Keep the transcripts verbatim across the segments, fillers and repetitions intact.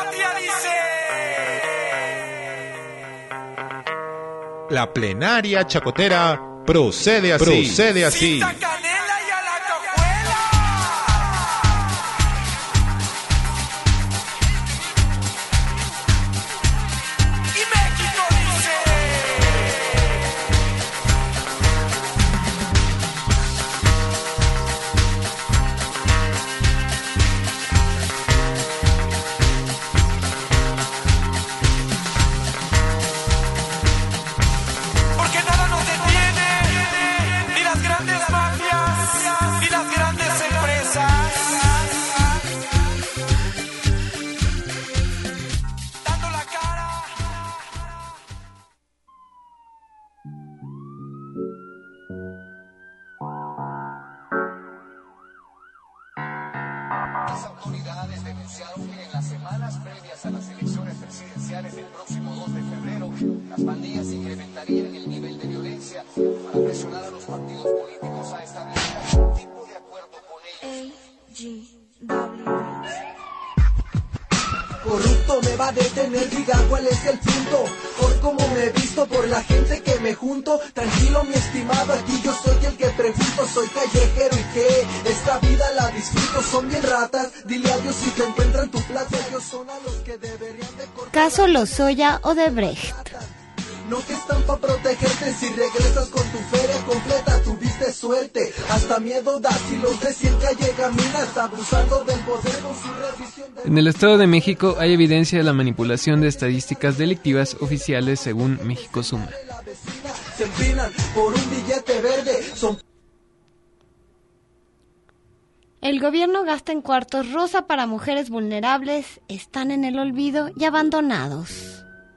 tía dice. La plenaria chacotera procede así. Procede así. Cita canela y a la cajuela. Y México dice. Porque nada nos detiene, ni las grandes mafias, ni las grandes empresas. Dando la cara. Las autoridades denunciaron que en las semanas previas a las elecciones presidenciales del próximo dos de febrero, las pandillas incrementarían el nivel de violencia para presionar a los partidos políticos a establecer algún tipo de acuerdo con ellos. A G W. Corrupto me va a detener, diga cuál es el punto. Por cómo me he visto, por la gente que me junto. Tranquilo mi estimado, aquí yo soy el que pregunto. Soy callejero y que esta vida la disfruto. Son bien ratas, dile a Dios si te encuentran tu plato. Ellos son a los que deberían de cortar. Caso Lozoya Odebrecht. No que están pa' protegerte, si regresas con tu feria completa tuviste suerte. Hasta miedo da si los de cien calle caminas, abusando del poder con su revisión de... En el Estado de México hay evidencia de la manipulación de estadísticas delictivas oficiales según México Suma. La vecina se empinan por un billete verde, son... El gobierno gasta en cuartos rosa para mujeres vulnerables, están en el olvido y abandonados.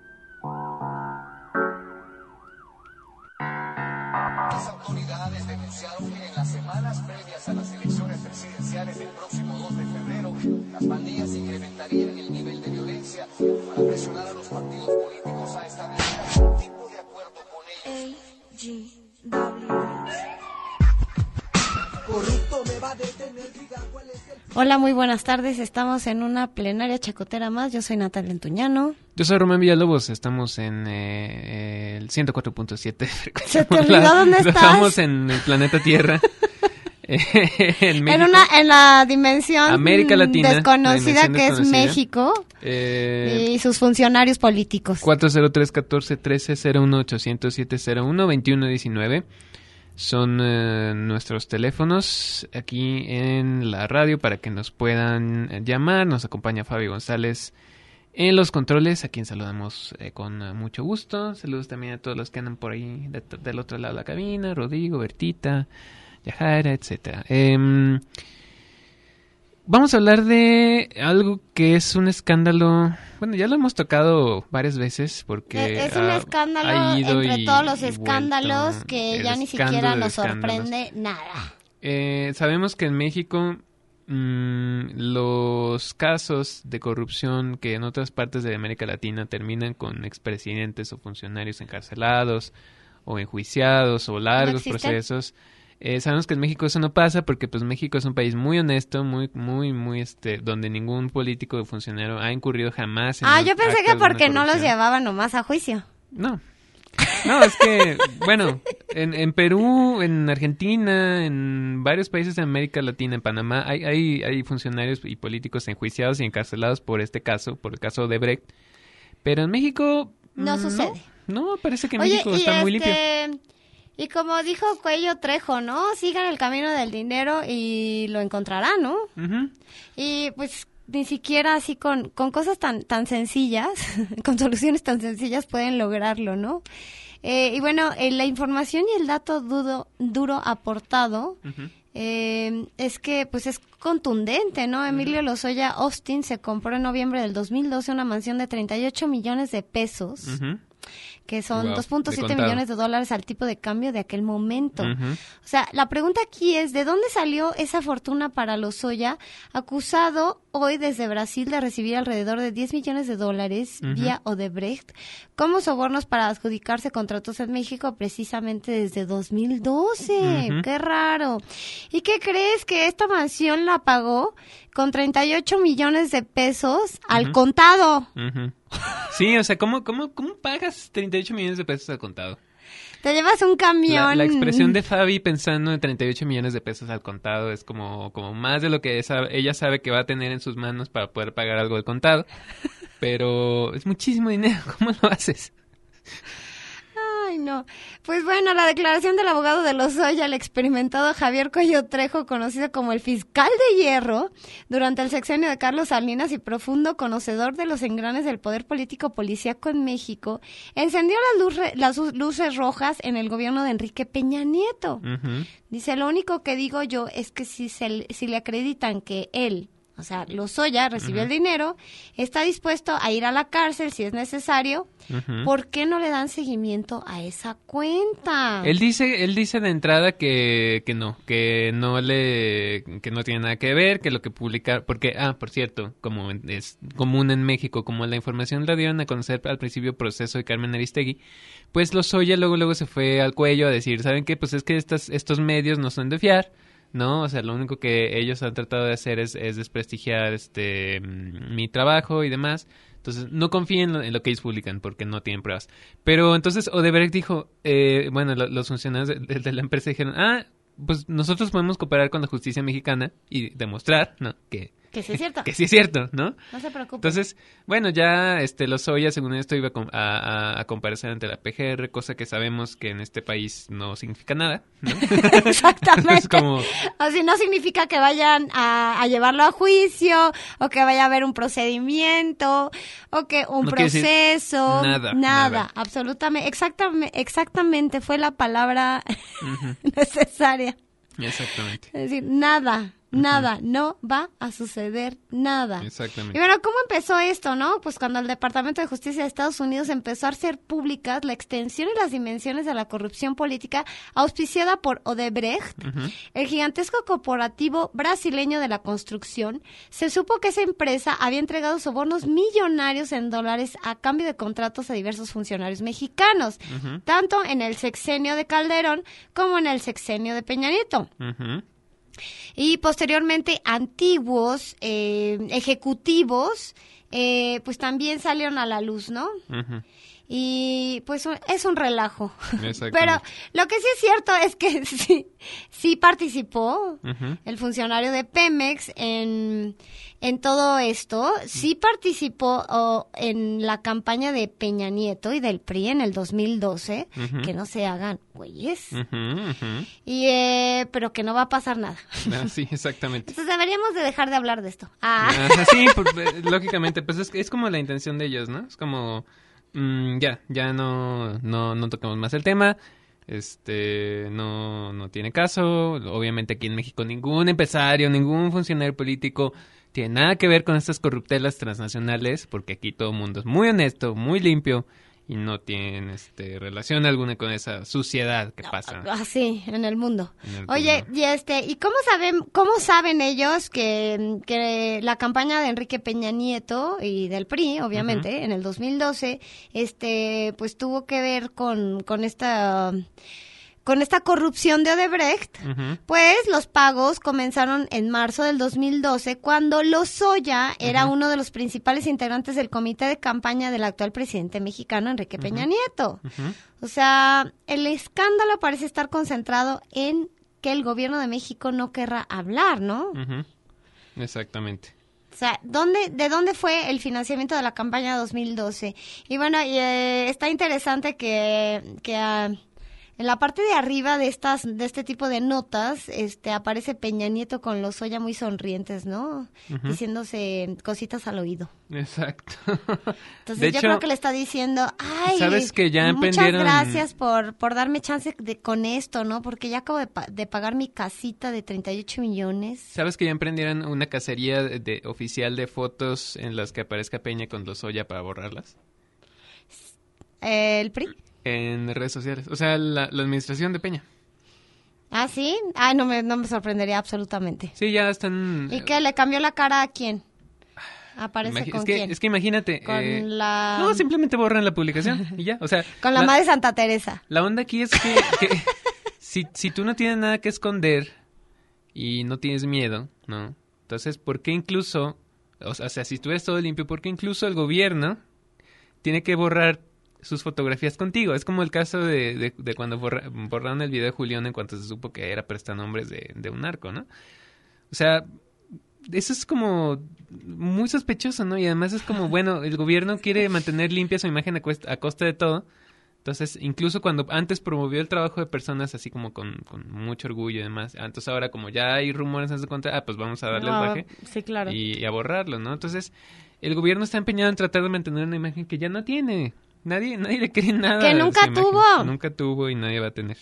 Las autoridades denunciaron que en las semanas previas a las elecciones presidenciales del próximo dos de febrero, las pandillas incrementarían el nivel de violencia para presionar a los partidos políticos a establecer algún tipo de acuerdo con ellos. A G W. Corrupto me va a detener, diga cuál es el... Hola, muy buenas tardes, estamos en una plenaria chacotera más, yo soy Natalia Entuñano. Yo soy Román Villalobos, estamos en eh, el ciento cuatro punto siete. ¿Se te olvidó dónde estás? Estamos en el planeta Tierra. en, en, una, en la dimensión América Latina, desconocida dimensión que desconocida. es México eh, y sus funcionarios políticos. cuatro cero tres, catorce, trece, cero uno, ochocientos siete, cero uno, veintiuno diecinueve. Son eh, nuestros teléfonos aquí en la radio para que nos puedan llamar. Nos acompaña Fabio González en los controles, a quien saludamos eh, con uh, mucho gusto. Saludos también a todos los que andan por ahí de, del otro lado de la cabina, Rodrigo, Bertita, Yajaira, etcétera. Eh, vamos a hablar de algo que es un escándalo. Bueno, ya lo hemos tocado varias veces porque es un ha, escándalo ha ido entre y, todos los y escándalos vuelto, que ya ni escándalo siquiera de nos escándalos. sorprende nada. Eh, sabemos que en México mmm, los casos de corrupción que en otras partes de América Latina terminan con expresidentes o funcionarios encarcelados o enjuiciados o largos ¿No procesos. Eh, sabemos que en México eso no pasa porque pues México es un país muy honesto, muy, muy, muy este, donde ningún político o funcionario ha incurrido jamás en Ah, un yo pensé acto que de porque una no los corrupción. llevaban nomás a juicio. No. No, es que, bueno, en, en Perú, en Argentina, en varios países de América Latina, en Panamá, hay, hay, hay funcionarios y políticos enjuiciados y encarcelados por este caso, por el caso de Brecht. Pero en México... No mm, sucede. No, no, parece que Oye, México y está muy este, limpio. Y como dijo Cuello Trejo, ¿no? Sigan el camino del dinero y lo encontrarán, ¿no? Ujú. Y pues ni siquiera así con, con cosas tan, tan sencillas, con soluciones tan sencillas pueden lograrlo, ¿no? Eh, y bueno, eh, la información y el dato dudo, duro aportado Ujú. eh, es que pues es contundente, ¿no? Emilio Lozoya Austin se compró en noviembre del dos mil doce una mansión de treinta y ocho millones de pesos. Ujú. que son Wow, dos punto de siete contado. millones de dólares al tipo de cambio de aquel momento. Ujú. O sea, la pregunta aquí es, ¿de dónde salió esa fortuna para Lozoya, acusado hoy desde Brasil de recibir alrededor de diez millones de dólares Ujú. vía Odebrecht como sobornos para adjudicarse contratos en México precisamente desde dos mil doce? Ujú. ¡Qué raro! ¿Y qué crees? Que esta mansión la pagó con treinta y ocho millones de pesos al Ujú. contado. Ujú. Sí, o sea, ¿cómo, cómo, ¿cómo pagas treinta y ocho millones de pesos al contado? Te llevas un camión. La, la expresión de Fabi pensando en treinta y ocho millones de pesos al contado es como, como más de lo que esa- ella sabe que va a tener en sus manos para poder pagar algo del contado. Pero es muchísimo dinero. ¿Cómo lo haces? Ay, no. Pues bueno, la declaración del abogado de Lozoya, el experimentado Javier Cuello Trejo, conocido como el fiscal de hierro, durante el sexenio de Carlos Salinas y profundo conocedor de los engranes del poder político policíaco en México, encendió las, luz- las u- luces rojas en el gobierno de Enrique Peña Nieto. Ujú. Dice, lo único que digo yo es que si, se, le- si le acreditan que él, o sea, Lozoya recibió el dinero, está dispuesto a ir a la cárcel si es necesario, Ujú. ¿por qué no le dan seguimiento a esa cuenta? Él dice, él dice de entrada que, que no, que no le, que no tiene nada que ver, que lo que publicar, porque, ah, por cierto, como es común en México, como la información la dieron a conocer al principio Proceso de Carmen Aristegui, pues Lozoya luego luego se fue al cuello a decir, ¿saben qué? Pues es que estas, estos medios no son de fiar, ¿no? O sea, lo único que ellos han tratado de hacer es, es desprestigiar este mm, mi trabajo y demás. Entonces, no confíen en lo, en lo que ellos publican porque no tienen pruebas. Pero entonces Odebrecht dijo, eh, bueno, lo- los funcionarios de, de- de la empresa dijeron, ah, pues nosotros podemos cooperar con la justicia mexicana y demostrar, ¿no? Que, Que sí es cierto. que sí es cierto, ¿no? No se preocupe. Entonces, bueno, ya este Lozoya, según esto, iba a, com- a, a- a comparecer ante la P G R, cosa que sabemos que en este país no significa nada, ¿no? Exactamente. Es como, O sea, no significa que vayan a, a llevarlo a juicio, o que vaya a haber un procedimiento, o que un No quiere decir proceso. nada, Nada, nada. absolutamente. Exactamente, exactamente fue la palabra ujú, necesaria. exactamente, Es decir, nada, nada, no va a suceder nada. Y exactamente. bueno, ¿cómo empezó esto, no? Pues cuando el Departamento de Justicia de Estados Unidos empezó a hacer públicas la extensión y las dimensiones de la corrupción política auspiciada por Odebrecht, Ujú. el gigantesco corporativo brasileño de la construcción, se supo que esa empresa había entregado sobornos millonarios en dólares a cambio de contratos a diversos funcionarios mexicanos, Ujú. tanto en el sexenio de Calderón como en el sexenio de Peña Nieto. Ujú. Y posteriormente antiguos eh, ejecutivos eh, pues también salieron a la luz, ¿no? Ujú. Y pues un- es un relajo. Exactamente. Pero lo que sí es cierto es que sí, sí participó Ujú. el funcionario de Pemex en, en todo esto. Sí participó oh, en la campaña de Peña Nieto y del P R I en el dos mil doce. Ujú. Que no se hagan güeyes. Ujú, ujú. Y, eh, pero que no va a pasar nada. Ah, sí, exactamente. Entonces deberíamos de dejar de hablar de esto. Ah. Ajá, sí, por- eh, lógicamente, pues es, es como la intención de ellos, ¿no? Es como, mm, ya, ya no, no, no toquemos más el tema, este, no, no tiene caso, obviamente aquí en México ningún empresario, ningún funcionario político tiene nada que ver con estas corruptelas transnacionales, porque aquí todo el mundo es muy honesto, muy limpio, y no tienen este, relación alguna con esa suciedad que pasa. Así, en el mundo. En el Oye, mundo. y este, ¿y cómo saben, cómo saben ellos que, que la campaña de Enrique Peña Nieto y del P R I, obviamente, en el dos mil doce, este, pues tuvo que ver con, con esta, con esta corrupción de Odebrecht? Ujú. Pues los pagos comenzaron en marzo del dos mil doce, cuando Lozoya era uno de los principales integrantes del comité de campaña del actual presidente mexicano, Enrique Peña Nieto. Ujú. O sea, el escándalo parece estar concentrado en que el gobierno de México no querrá hablar, ¿no? Ujú. Exactamente. O sea, ¿dónde, ¿de dónde fue el financiamiento de la campaña dos mil doce? Y bueno, y, eh, está interesante que, que ah, en la parte de arriba de estas, de este tipo de notas, este, aparece Peña Nieto con Lozoya muy sonrientes, ¿no? Ujú. Diciéndose cositas al oído. Exacto. Entonces De yo hecho, creo que le está diciendo, ay, ¿sabes que ya muchas emprendieron- gracias por, por darme chance de, con esto, ¿no? Porque ya acabo de, pa- de pagar mi casita de treinta y ocho millones. ¿Sabes que ya emprendieron una cacería de, de- oficial de fotos en las que aparezca Peña con Lozoya para borrarlas? Eh, ¿El P R I? En redes sociales. O sea, la, la administración de Peña. ¿Ah, sí? Ay, no me, no me sorprendería absolutamente. Sí, ya están... ¿Y qué? ¿Le cambió la cara a quién? ¿Aparece Imagi- con es que, quién? Es que imagínate... Con eh, la... No, simplemente borran la publicación y ya. O sea... Con la, madre Santa Teresa. La onda aquí es que, que si, si tú no tienes nada que esconder y no tienes miedo, ¿no? Entonces, ¿por qué incluso... O sea, si estuvieras todo limpio, ¿por qué incluso el gobierno tiene que borrar sus fotografías contigo? Es como el caso de, de, de cuando borra, borraron el video de Julián en cuanto se supo que era prestanombres de, de un narco, ¿no? O sea, eso es como muy sospechoso, ¿no? Y además es como, bueno, el gobierno quiere mantener limpia su imagen a, cuesta, a costa de todo. Entonces, incluso cuando antes promovió el trabajo de personas así como con, con mucho orgullo y demás, entonces ahora como ya hay rumores en su contra, ah, pues vamos a darle el No, baje sí, claro. y, y a borrarlo, ¿no? Entonces, el gobierno está empeñado en tratar de mantener una imagen que ya no tiene. Nadie nadie le cree nada. Que a nunca esa imagen. tuvo. Nunca tuvo y nadie va a tener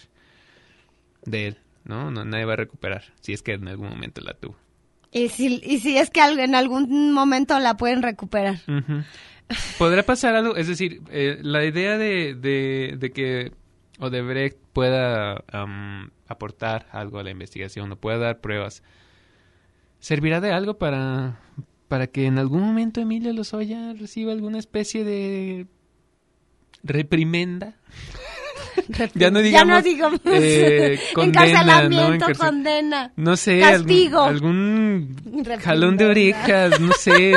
de él, ¿no? no nadie va a recuperar, si es que en algún momento la tuvo. Y si, y si es que al- en algún momento la pueden recuperar. Ujú. ¿Podrá pasar algo? Es decir, eh, la idea de, de, de que Odebrecht pueda um, aportar algo a la investigación o pueda dar pruebas, ¿servirá de algo para, para que en algún momento Emilio Lozoya reciba alguna especie de reprimenda? Ya no digamos, ya no digamos eh, condena, encarcelamiento, ¿no? Encarcel- condena. No sé, Castigo. algún, algún Reprimenda. jalón de orejas, no sé.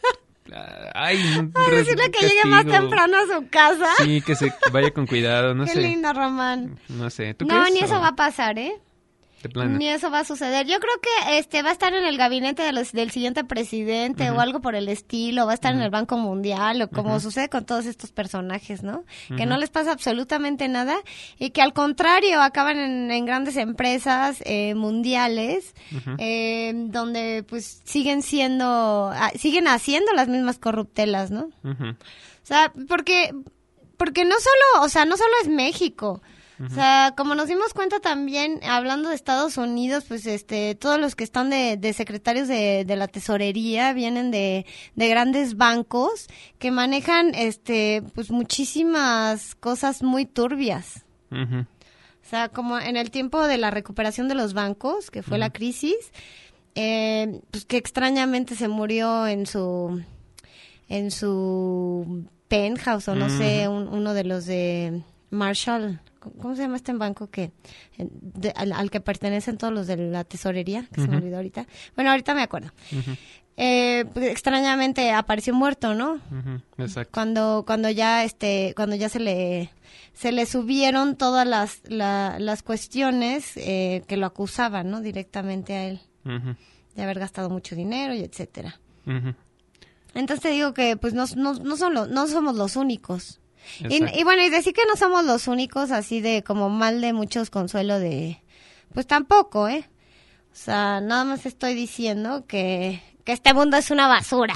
Ay, un Ay, re- decirle que llegue más castigo. temprano a su casa. Sí, que se vaya con cuidado, no Qué sé. lindo, Román. No sé. ¿Tú No, crees, ni eso o va a pasar, ¿eh? de plano? Ni eso va a suceder. Yo creo que este va a estar en el gabinete de los, del siguiente presidente Ujú. o algo por el estilo, va a estar en el Banco Mundial o como Ujú. sucede con todos estos personajes, ¿no? Que Ujú. no les pasa absolutamente nada y que al contrario acaban en, en grandes empresas eh, mundiales Ujú. eh, donde pues siguen siendo, ah, siguen haciendo las mismas corruptelas, ¿no? Ujú. O sea, porque, porque no solo, o sea, no solo es México. O sea, como nos dimos cuenta también, hablando de Estados Unidos, pues este, todos los que están de, de secretarios de, de la tesorería vienen de, de grandes bancos que manejan, este, pues muchísimas cosas muy turbias. Ujú. O sea, como en el tiempo de la recuperación de los bancos, que fue la crisis, eh, pues que extrañamente se murió en su, en su penthouse o no sé, un- uno de los de Marshall. ¿Cómo se llama este banco que de- al, al que pertenecen todos los de la tesorería? Que se me Ujú. olvidó ahorita. Bueno, ahorita me acuerdo. Ujú. Eh, pues, extrañamente apareció muerto, ¿no? Ujú. Exacto. Cuando cuando ya este cuando ya se le se le subieron todas las la- las cuestiones eh, que lo acusaban, ¿no? Directamente a él Ujú. de haber gastado mucho dinero y etcétera. Ujú. Entonces te digo que pues no no no son lo- no somos los únicos. Y, Exacto. y bueno, y decir que no somos los únicos, así de como mal de muchos consuelo de... Pues tampoco, ¿eh? O sea, nada más estoy diciendo que, que este mundo es una basura.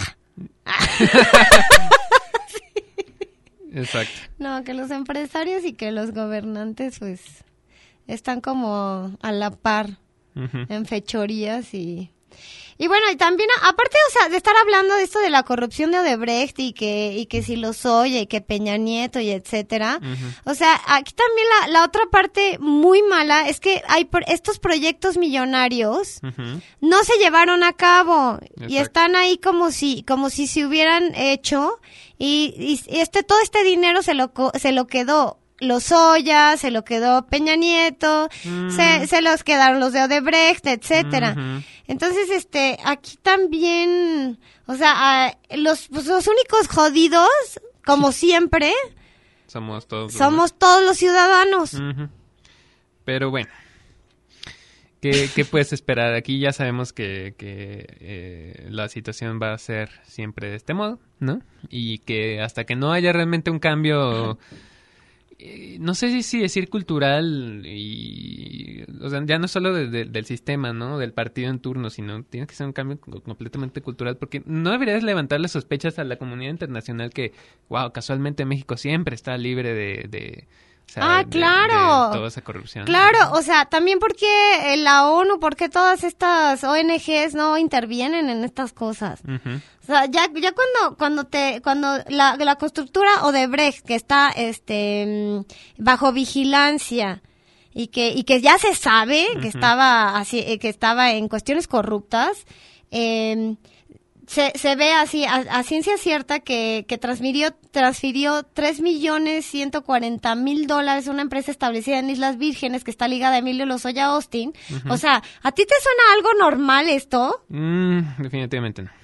Exacto. No, que los empresarios y que los gobernantes, pues, están como a la par Ujú. en fechorías y... Y bueno, y también, a- aparte, o sea, de estar hablando de esto de la corrupción de Odebrecht y que, y que si Lozoya y que Peña Nieto y etcétera, Ujú. o sea, aquí también la, la otra parte muy mala es que hay por- estos proyectos millonarios Ujú. no se llevaron a cabo y Exacto. están ahí como si, como si se hubieran hecho y, y este, todo este dinero se lo, co- se lo quedó Lozoya, se lo quedó Peña Nieto, Mm. se, se los quedaron los de Odebrecht, etcétera. Ujú. Entonces, este, aquí también, o sea, ah, los, pues, los únicos jodidos, como siempre, Somos todos. somos todos los ciudadanos. Ujú. Pero bueno, ¿qué, qué puedes esperar? Aquí ya sabemos que, que eh, la situación va a ser siempre de este modo, ¿no? Y que hasta que no haya realmente un cambio, eh, no sé si, si decir cultural, y, o sea, ya no solo de- de- del sistema, ¿no? Del partido en turno, sino tiene que ser un cambio co- completamente cultural, porque no deberías levantarle sospechas a la comunidad internacional que, wow, casualmente México siempre está libre de... de O sea, ah, de- claro. de toda esa corrupción. Claro, o sea, también porque la ONU, porque todas estas O N Ges no intervienen en estas cosas. Ujú. O sea, ya, ya cuando, cuando te, cuando la, la constructora Odebrecht, que está, este, mm, bajo vigilancia y que, y que ya se sabe que Ujú. estaba así, eh, que estaba en cuestiones corruptas, eh, se, se ve así, a, a ciencia cierta que, que transfirió, transfirió tres millones ciento cuarenta mil dólares a una empresa establecida en Islas Vírgenes que está ligada a Emilio Lozoya Austin. Ujú. O sea, ¿a ti te suena algo normal esto? Mm, definitivamente no.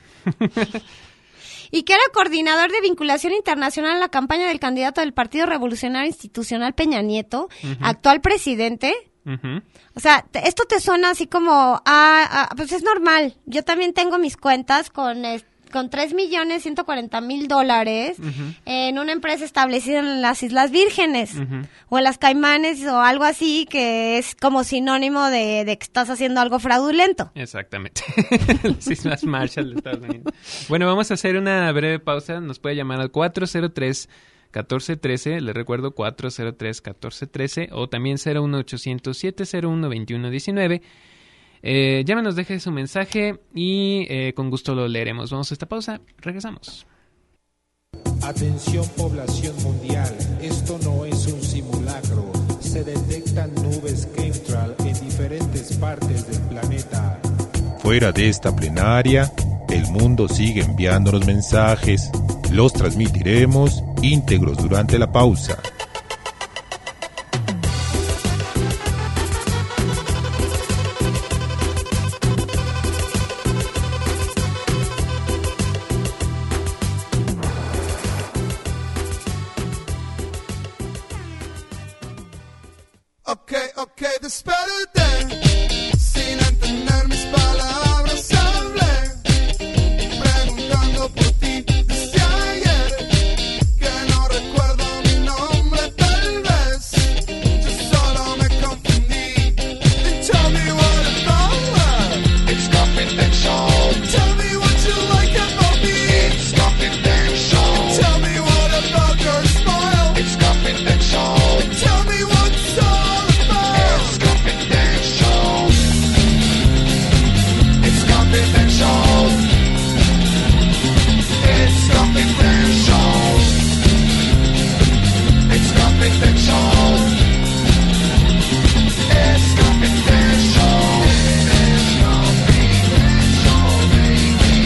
Y que era coordinador de vinculación internacional en la campaña del candidato del Partido Revolucionario Institucional Peña Nieto, Ujú. actual presidente. Ujú. O sea, te- esto te suena así como, ah, ah, pues es normal. Yo también tengo mis cuentas con, es- con tres millones ciento cuarenta mil dólares Ujú. en una empresa establecida en las Islas Vírgenes Ujú. o en las Caimanes o algo así, que es como sinónimo de, de que estás haciendo algo fraudulento. Exactamente. Las Islas Marshall de Estados Unidos. Bueno, vamos a hacer una breve pausa. Nos puede llamar al cuatro cero tres, catorce trece. Le recuerdo cuatro cero tres, catorce trece o también cero uno ochocientos, siete cero uno, veintiuno diecinueve. Eh, llámenos, deje su mensaje y eh, con gusto lo leeremos. Vamos a esta pausa. Regresamos. Atención población mundial, esto no es un simulacro. Se detectan nubes chemtrail en diferentes partes del planeta. Fuera de esta plenaria, el mundo sigue enviándonos mensajes. Los transmitiremos íntegros durante la pausa. Ok, ok, desperté, sin entender mis palabras hablé, preguntando por ti desde ayer, que no recuerdo mi nombre tal vez, yo solo me confundí. And tell me what about it's confidential. Tell me what you like about me, it's confidential. Tell me what about your smile, it's confidential. Tell me what's all about, it's confidential. It's confidential. It's confidential. It's confidential. It's confidential. It's confidential, baby.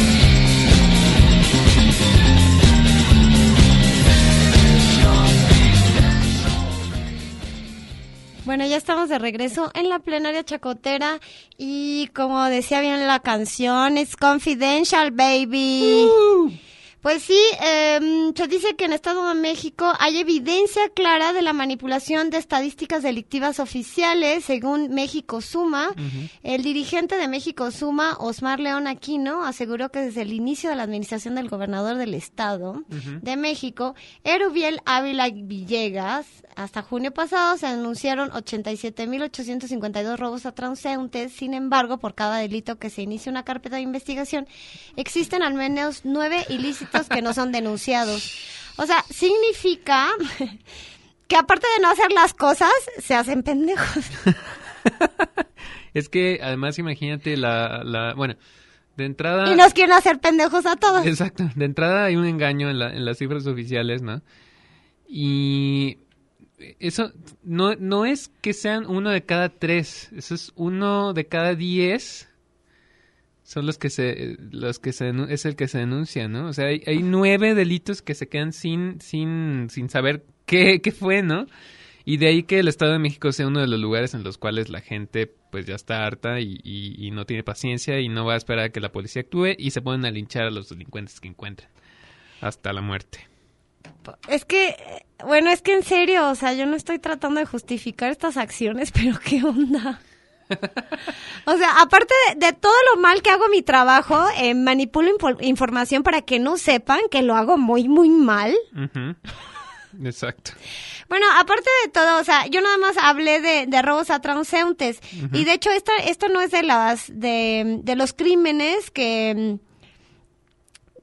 It's confidential. Bueno, ya estamos de regreso en la plenaria chacotera y como decía bien la canción, it's confidential, baby. Pues sí, eh, se dice que en Estado de México hay evidencia clara de la manipulación de estadísticas delictivas oficiales, según México Suma. Ujú. El dirigente de México Suma, Osmar León Aquino, aseguró que desde el inicio de la administración del gobernador del Estado Ujú. de México, Erubiel Ávila Villegas, hasta junio pasado se anunciaron ochenta y siete mil ochocientos cincuenta y dos robos a transeúntes. Sin embargo, por cada delito que se inicia una carpeta de investigación, existen al menos nueve ilícitos que no son denunciados. O sea, significa que aparte de no hacer las cosas, se hacen pendejos. Es que además imagínate la, la bueno, de entrada... Y nos quieren hacer pendejos a todos. Exacto, de entrada hay un engaño en, la, en las cifras oficiales, ¿no? Y eso no, no es que sean uno de cada tres, eso es uno de cada diez son los que se, los que se, es el que se denuncia, ¿no? O sea, hay, hay nueve delitos que se quedan sin, sin, sin saber qué, qué fue, ¿no? Y de ahí que el Estado de México sea uno de los lugares en los cuales la gente pues ya está harta y, y, y no tiene paciencia y no va a esperar a que la policía actúe y se ponen a linchar a los delincuentes que encuentran hasta la muerte. Es que, bueno, es que en serio, o sea, yo no estoy tratando de justificar estas acciones, pero ¿qué onda? O sea, aparte de, de todo lo mal que hago mi trabajo, eh, manipulo info- información para que no sepan que lo hago muy, muy mal. Uh-huh. Exacto. Bueno, aparte de todo, o sea, yo nada más hablé de, de robos a transeúntes. Ujú. Y de hecho, esta, esto no es de las de, de los crímenes que,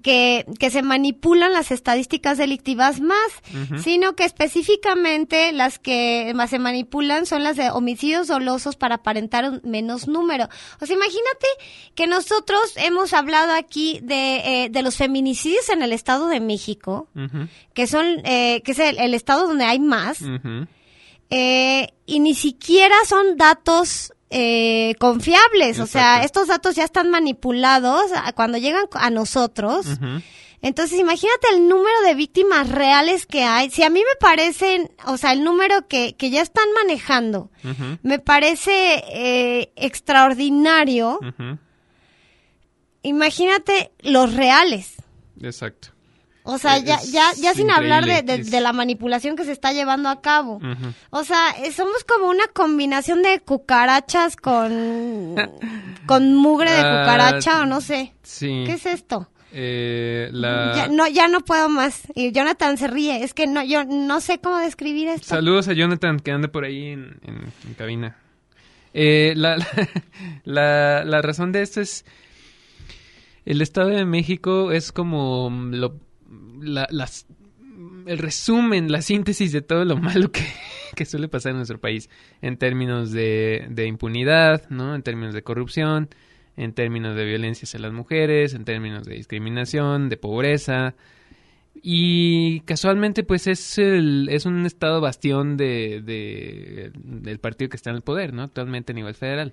que, que se manipulan las estadísticas delictivas más, Ujú. sino que específicamente las que más se manipulan son las de homicidios dolosos para aparentar un menos número. O sea, imagínate que nosotros hemos hablado aquí de, eh, de los feminicidios en el Estado de México, Ujú. que son, eh, que es el, el estado donde hay más, Ujú. eh, y ni siquiera son datos eh, confiables. O sea, Exacto. estos datos ya están manipulados a- cuando llegan a nosotros. Ujú. Entonces, imagínate el número de víctimas reales que hay. Si a mí me parecen, o sea, el número que, que ya están manejando, Ujú. me parece eh, extraordinario. Ujú. Imagínate los reales. Exacto. O sea, ya, Es ya, ya sin hablar de, increíble, de, es- de la manipulación que se está llevando a cabo. Ujú. O sea, eh, somos como una combinación de cucarachas con, con mugre de Ah, cucaracha o no sé. Sí. ¿Qué es esto? Eh, la... Ya no, ya no puedo más. Y Jonathan se ríe. Es que no, yo no sé cómo describir esto. Saludos a Jonathan que anda por ahí en, en- en cabina. Eh, la, la, la, la razón de esto es... El Estado de México es como lo, la, las, el resumen, la síntesis de todo lo malo que, que suele pasar en nuestro país. En términos de, de impunidad, ¿no? En términos de corrupción, en términos de violencia hacia las mujeres, en términos de discriminación, de pobreza. Y casualmente pues es el, es un estado bastión de, de del partido que está en el poder, ¿no? Actualmente a nivel federal.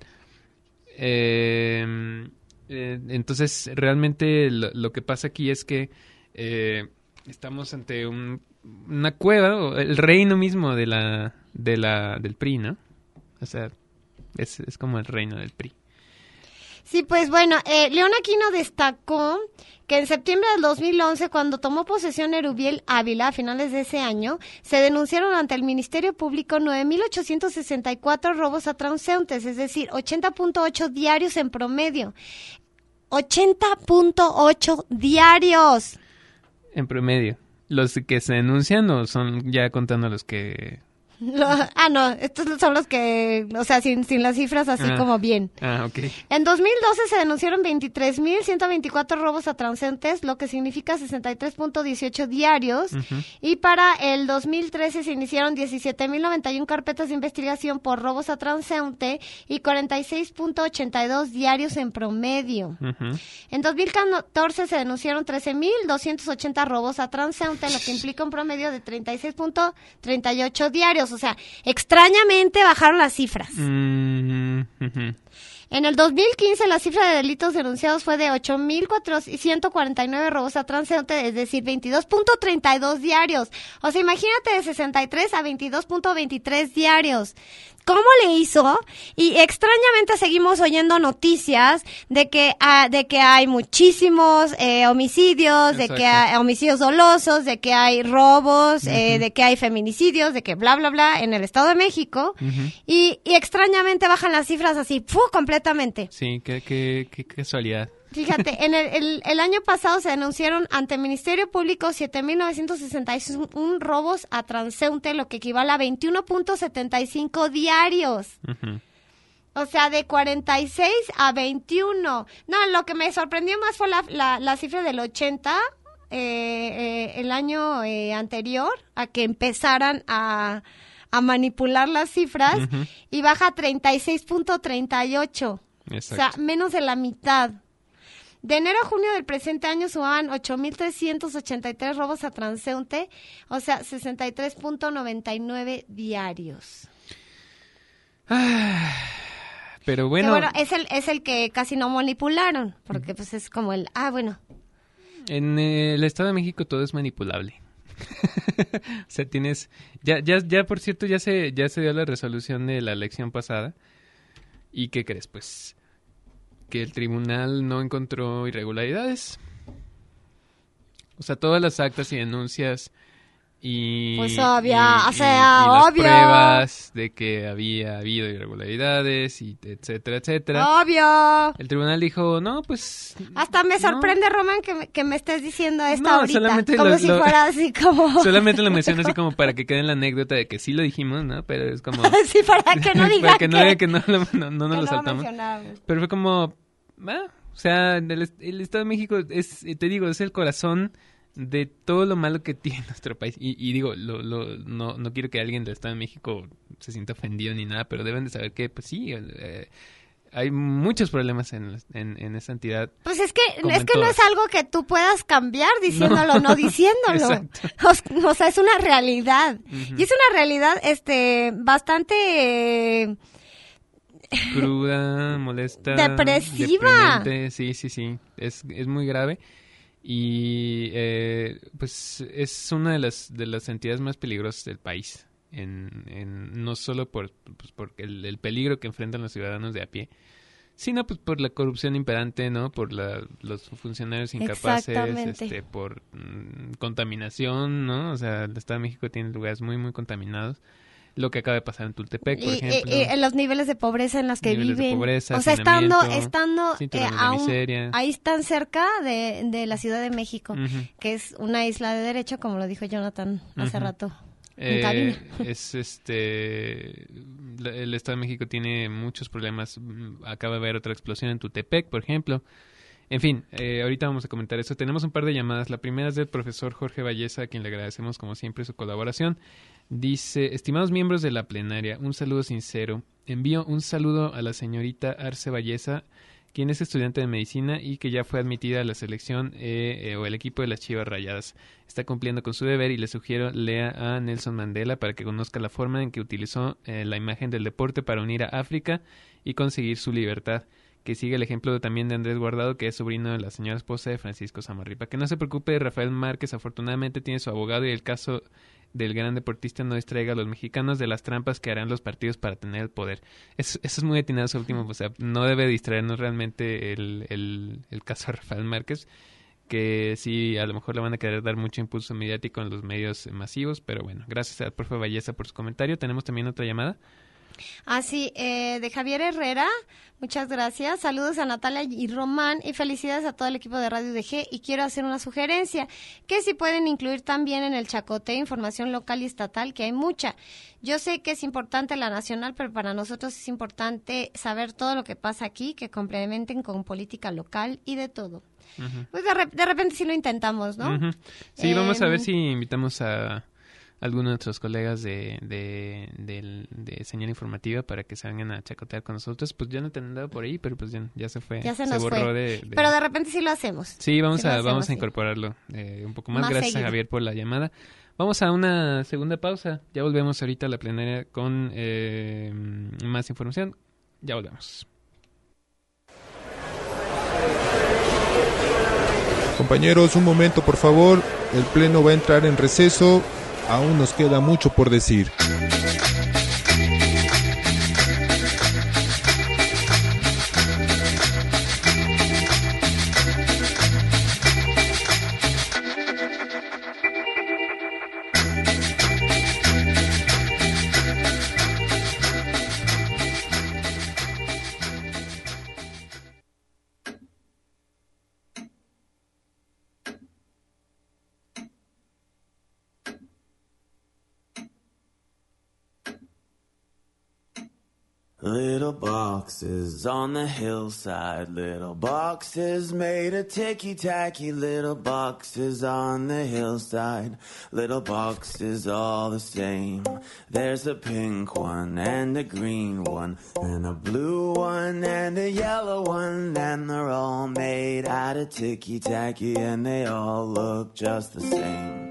Eh, eh, entonces realmente lo, lo que pasa aquí es que eh, estamos ante un, una cueva, o el reino mismo de la, de la del P R I, ¿no? O sea, es, es como el reino del P R I. Sí, pues bueno, eh, León Aquino destacó que en septiembre del dos mil once, cuando tomó posesión Erubiel Ávila, a finales de ese año, se denunciaron ante el Ministerio Público nueve mil ochocientos sesenta y cuatro robos a transeúntes, es decir, ochenta punto ocho diarios en promedio. ochenta punto ocho diarios. En promedio. Los que se denuncian o son ya contando los que... Lo- ah, no, estos son los que, o sea, sin, sin las cifras así Ah. como bien. Ah, ok. En dos mil doce se denunciaron veintitrés mil ciento veinticuatro robos a transeúntes, lo que significa sesenta y tres punto dieciocho diarios. Ujú. Y para el dos mil trece se iniciaron diecisiete mil noventa y uno carpetas de investigación por robos a transeúnte y cuarenta y seis punto ochenta y dos diarios en promedio. Ujú. En dos mil catorce se denunciaron trece mil doscientos ochenta robos a transeúnte, lo que implica un promedio de treinta y seis punto treinta y ocho diarios. O sea, extrañamente bajaron las cifras. Mm, ujú. En el dos mil quince la cifra de delitos denunciados fue de ocho mil cuatrocientos cuarenta y nueve robos a transeúnte, es decir, veintidós punto treinta y dos diarios. O sea, imagínate de sesenta y tres a veintidós punto veintitrés diarios. ¿Cómo le hizo? Y extrañamente seguimos oyendo noticias de que ah, de que hay muchísimos eh, homicidios, de Exacto. que hay homicidios dolosos, de que hay robos, eh, de que hay feminicidios, de que bla, bla, bla en el Estado de México. Ujú. Y, y extrañamente bajan las cifras así, ¡fu! Completamente. Sí, qué, qué, qué casualidad. Fíjate, en el, el, el año pasado se denunciaron ante el Ministerio Público siete mil novecientos sesenta y uno robos a transeúnte, lo que equivale a veintiuno punto setenta y cinco diarios. Ujú. O sea, de cuarenta y seis a veintiuno. No, lo que me sorprendió más fue la, la, la cifra del ochenta, eh, eh, el año eh, anterior, a que empezaran a, a manipular las cifras, Ujú. y baja a treinta y seis punto treinta y ocho. O sea, Exacto. menos de la mitad. De enero a junio del presente año sumaban ocho mil trescientos ochenta y tres robos a transeúnte, o sea, sesenta y tres punto noventa y nueve diarios. Ah, pero Que bueno, bueno, es el es el que casi no manipularon, porque pues es como el, ah, bueno. en eh, el Estado de México todo es manipulable. O sea, tienes... Ya, ya, ya por cierto, ya se, ya se dio la resolución de la elección pasada. ¿Y qué crees? Pues que el tribunal no encontró irregularidades. O sea, todas las actas y denuncias y... Pues obvio, y- o y- sea, y las obvio. pruebas de que había habido irregularidades, y etcétera, etcétera. Obvio. El tribunal dijo, no, pues... Hasta me no. sorprende, Roman, que me, que me estés diciendo esto No, ahorita. solamente Como lo- si lo- fuera así como... Solamente lo menciono así como para que quede en la anécdota de que sí lo dijimos, ¿no? Pero es como... sí, para que no digan para que no diga que no, lo- no, no nos que lo no saltamos. mencionamos. Pero fue como... ah, O sea, el, el Estado de México es, te digo, es el corazón de todo lo malo que tiene nuestro país. Y, y digo, lo, lo, no, no quiero que alguien del Estado de México se sienta ofendido ni nada, pero deben de saber que, pues sí, eh, hay muchos problemas en, en, en esa entidad. Pues es que es que no es algo que tú puedas cambiar diciéndolo, no, no diciéndolo. O, o sea, es una realidad. Uh-huh. Y es una realidad este bastante eh, cruda, molesta, depresiva. Deprimente. Sí, sí, sí. Es, es muy grave. Y eh, pues es una de las de las entidades más peligrosas del país. En, en, no solo por, pues, por el, el peligro que enfrentan los ciudadanos de a pie, sino pues por la corrupción imperante, ¿no? Por la, los funcionarios incapaces, este, por mmm, contaminación, ¿no? O sea, el Estado de México tiene lugares muy, muy contaminados. Lo que acaba de pasar en Tultepec, por y, ejemplo. Y, y los niveles de pobreza en los que niveles viven. De pobreza, o sea, estando, estando eh, aún, ahí tan cerca de, de la Ciudad de México, uh-huh. que es una isla de derecho, como lo dijo Jonathan hace uh-huh. rato. Eh, es este el Estado de México tiene muchos problemas. Acaba de haber otra explosión en Tultepec, por ejemplo. En fin, eh, ahorita vamos a comentar eso. Tenemos un par de llamadas. La primera es del profesor Jorge Valleza, a quien le agradecemos como siempre su colaboración. Dice: estimados miembros de la plenaria, un saludo sincero. Envío un saludo a la señorita Arce Valleza, quien es estudiante de medicina y que ya fue admitida a la selección eh, eh, o el equipo de las Chivas Rayadas. Está cumpliendo con su deber y le sugiero lea a Nelson Mandela para que conozca la forma en que utilizó eh, la imagen del deporte para unir a África y conseguir su libertad. Que siga el ejemplo también de Andrés Guardado, que es sobrino de la señora esposa de Francisco Samarripa. Que no se preocupe, Rafael Márquez afortunadamente tiene su abogado y el caso del gran deportista no distraiga a los mexicanos de las trampas que harán los partidos para tener el poder. Eso, eso es muy atinado eso último, o sea, no debe distraernos realmente el, el, el caso de Rafael Márquez, que sí, a lo mejor le van a querer dar mucho impulso mediático en los medios masivos, pero bueno, gracias al profe Valleza por su comentario. Tenemos también otra llamada. Ah, sí, eh, de Javier Herrera, muchas gracias. Saludos a Natalia y Román y felicidades a todo el equipo de Radio D G. Y quiero hacer una sugerencia, que si pueden incluir también en el chacoteo información local y estatal, que hay mucha. Yo sé que es importante la nacional, pero para nosotros es importante saber todo lo que pasa aquí, que complementen con política local y de todo. Uh-huh. Pues de, re- de repente sí lo intentamos, ¿no? Uh-huh. Sí, eh, vamos a ver si invitamos a algunos de nuestros colegas de, de, de, de señal informativa para que se vengan a chacotear con nosotros. Pues ya no te han dado por ahí, pero pues ya, ya se fue. Ya se, se nos borró fue. De, de... Pero de repente sí lo hacemos. Sí, vamos, sí a, hacemos, vamos sí. a incorporarlo eh, un poco más. más Gracias seguido. a Javier por la llamada. Vamos a una segunda pausa. Ya volvemos ahorita a la plenaria con eh, más información. Ya volvemos. Compañeros, un momento por favor. El pleno va a entrar en receso. Aún nos queda mucho por decir. Little boxes on the hillside, little boxes made of ticky-tacky, little boxes on the hillside, little boxes all the same. There's a pink one and a green one and a blue one and a yellow one, and they're all made out of ticky-tacky and they all look just the same.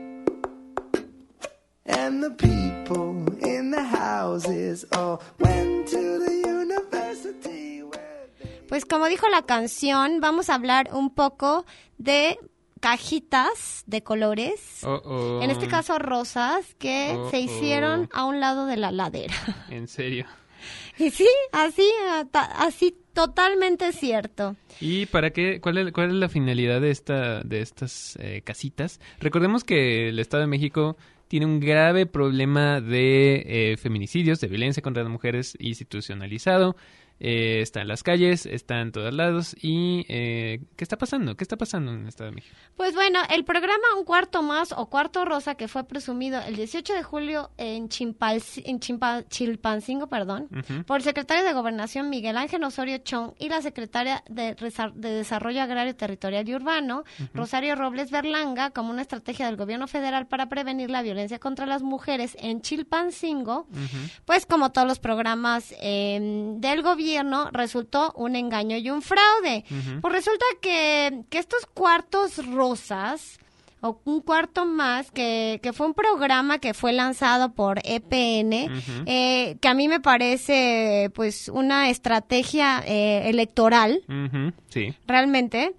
And the people in the houses all went to the university. Pues como dijo la canción, vamos a hablar un poco de cajitas de colores, oh, oh. en este caso rosas, que oh, se hicieron oh. a un lado de la ladera. ¿En serio? Y sí, así, así totalmente cierto. ¿Y para qué? ¿Cuál es, cuál es la finalidad de esta, de estas eh, casitas? Recordemos que el Estado de México tiene un grave problema de eh, feminicidios, de violencia contra las mujeres institucionalizado. Eh, está en las calles, está en todos lados. ¿Y eh, qué está pasando? ¿Qué está pasando en el Estado de México? Pues bueno, el programa Un Cuarto Más o Cuarto Rosa, que fue presumido el dieciocho de julio en, Chimpal, en Chimpa, Chilpancingo, perdón, uh-huh. por el secretario de Gobernación Miguel Ángel Osorio Chong y la secretaria de, de Desarrollo Agrario, Territorial y Urbano, uh-huh. Rosario Robles Berlanga, como una estrategia del gobierno federal para prevenir la violencia contra las mujeres en Chilpancingo, uh-huh. pues como todos los programas eh, del gobierno, resultó un engaño y un fraude. Uh-huh. Pues resulta que, que estos cuartos rosas, o un cuarto más, que, que fue un programa que fue lanzado por E P N, uh-huh. eh, que a mí me parece pues una estrategia eh, electoral, uh-huh. sí. realmente,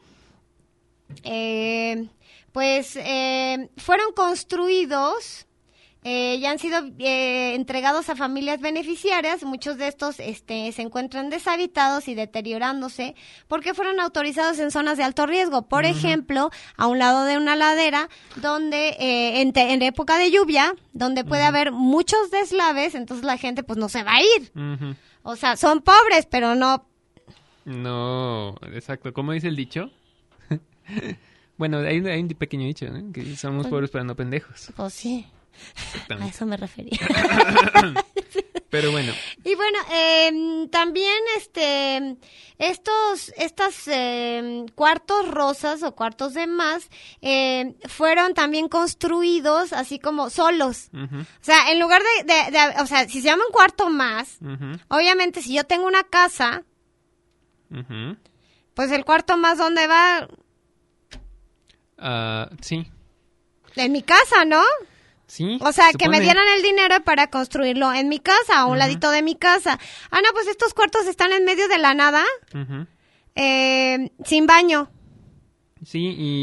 eh, pues eh, fueron construidos... Eh, ya han sido eh, entregados a familias beneficiarias. Muchos de estos este, se encuentran deshabitados y deteriorándose porque fueron autorizados en zonas de alto riesgo. Por uh-huh. ejemplo, a un lado de una ladera donde eh, en, te, en época de lluvia, donde puede uh-huh. haber muchos deslaves, entonces la gente pues no se va a ir. Uh-huh. O sea, son pobres, pero no... No, exacto. ¿Cómo dice el dicho? Bueno, hay, hay un pequeño dicho, ¿no? Que somos pues, pobres pero no pendejos. Pues sí. A eso me refería. Pero bueno. Y bueno, eh, también este estos estas eh, cuartos rosas o cuartos de más eh, fueron también construidos así como solos. Uh-huh. O sea, en lugar de, de, de, o sea, si se llama un cuarto más, uh-huh. obviamente si yo tengo una casa, uh-huh. pues el cuarto más, ¿dónde va? Uh, sí. En mi casa, ¿no? Sí, o sea, supone. que me dieran el dinero para construirlo en mi casa, a un uh-huh. ladito de mi casa. Ah, no, pues estos cuartos están en medio de la nada, uh-huh. eh, sin baño. Sí,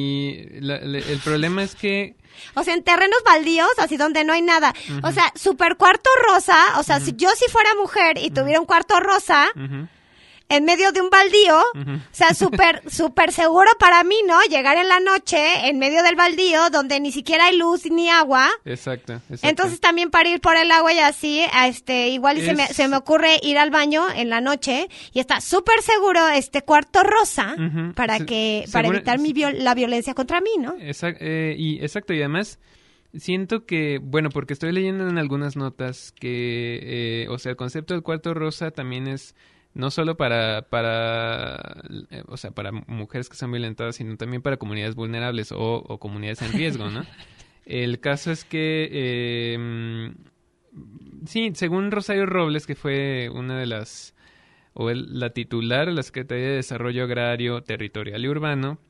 y la, la, el problema es que... O sea, en terrenos baldíos, así donde no hay nada. Uh-huh. O sea, super cuarto rosa, o sea, uh-huh. si yo si fuera mujer y uh-huh. tuviera un cuarto rosa... Uh-huh. en medio de un baldío, uh-huh. o sea, súper súper seguro para mí, ¿no? Llegar en la noche en medio del baldío donde ni siquiera hay luz ni agua. Exacto, exacto. Entonces también para ir por el agua y así, este, igual es... se, me, se me ocurre ir al baño en la noche y está súper seguro este cuarto rosa uh-huh. para se, que para seguro, evitar mi viol- la violencia contra mí, ¿no? Exacto, eh, y exacto, y además siento que, bueno, porque estoy leyendo en algunas notas que, eh, o sea, el concepto del cuarto rosa también es no solo para, para, eh, o sea, para mujeres que son violentadas, sino también para comunidades vulnerables o, o comunidades en riesgo, ¿no? El caso es que, eh, sí, según Rosario Robles, que fue una de las, o el, la titular de la Secretaría de Desarrollo Agrario, Territorial y Urbano,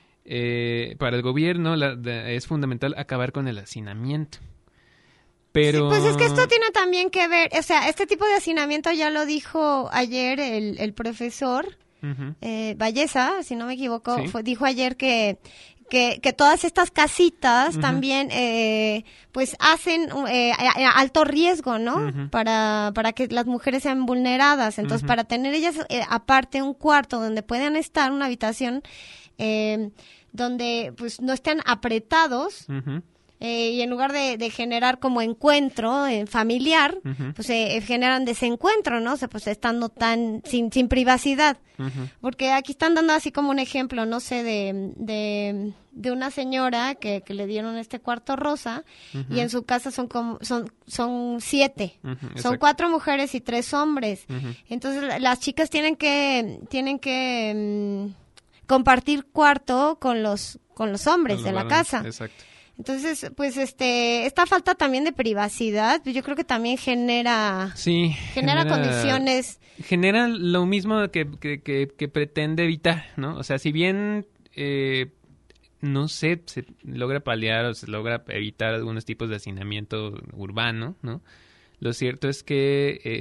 eh, para el gobierno la, de, es fundamental acabar con el hacinamiento. Pero... Sí, pues es que esto tiene también que ver, o sea, este tipo de hacinamiento ya lo dijo ayer el, el profesor uh-huh. eh, Valleza, si no me equivoco, ¿sí? fue, dijo ayer que, que, que todas estas casitas uh-huh. también eh, pues hacen eh, alto riesgo, ¿no? Uh-huh. Para, para que las mujeres sean vulneradas. Entonces, uh-huh. para tener ellas eh, aparte un cuarto donde puedan estar, una habitación eh, donde pues no estén apretados, uh-huh. Eh, y en lugar de, de generar como encuentro eh, familiar, uh-huh. pues eh, generan desencuentro, ¿no? O sea, pues estando tan sin sin privacidad. Uh-huh. Porque aquí están dando así como un ejemplo, no sé, de de, de una señora que, que le dieron este cuarto rosa uh-huh. y en su casa son como son son siete. Uh-huh. Son cuatro mujeres y tres hombres. Uh-huh. Entonces las chicas tienen que tienen que mmm, compartir cuarto con los con los hombres con los de la varones. Casa. Exacto. Entonces, pues, este, esta falta también de privacidad, yo creo que también genera, sí, genera, genera condiciones. Genera lo mismo que, que, que, que pretende evitar, ¿no? O sea, si bien, eh, no sé, se logra paliar o se logra evitar algunos tipos de hacinamiento urbano, ¿no? Lo cierto es que eh,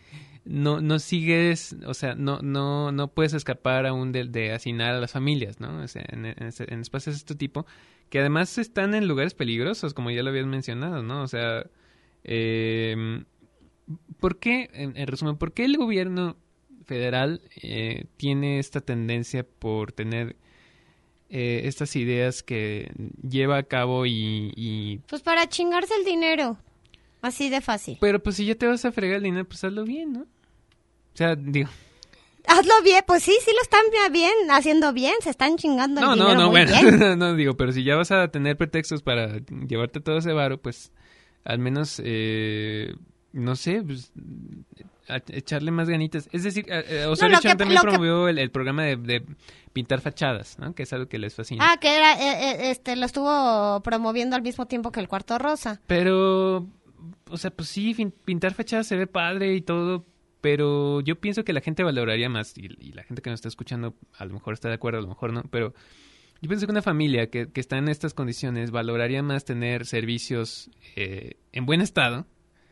no no sigues, o sea, no no no puedes escapar aún de, de hacinar a las familias, ¿no? O sea, en, en, en espacios de este tipo, que además están en lugares peligrosos, como ya lo habías mencionado, ¿no? O sea, eh, ¿por qué, en, en resumen, por qué el gobierno federal eh, tiene esta tendencia por tener eh, estas ideas que lleva a cabo y, y... Pues para chingarse el dinero, así de fácil. Pero pues si ya te vas a fregar el dinero, pues hazlo bien, ¿no? O sea, digo... hazlo bien, pues sí, sí lo están bien, haciendo bien, se están chingando el No, no, dinero no, muy bueno, bien. no digo, pero si ya vas a tener pretextos para llevarte todo ese varo, pues al menos, eh, no sé, pues, a, echarle más ganitas. Es decir, eh, Osorio No, lo Chong que- también lo que- promovió el, el programa de, de pintar fachadas, ¿no? Que es algo que les fascina. Ah, que era, eh, eh, este, lo estuvo promoviendo al mismo tiempo que el Cuarto Rosa. Pero, o sea, pues sí, fin- pintar fachadas se ve padre y todo, pero yo pienso que la gente valoraría más, y, y la gente que nos está escuchando a lo mejor está de acuerdo, a lo mejor no, pero yo pienso que una familia que, que está en estas condiciones valoraría más tener servicios eh, en buen estado.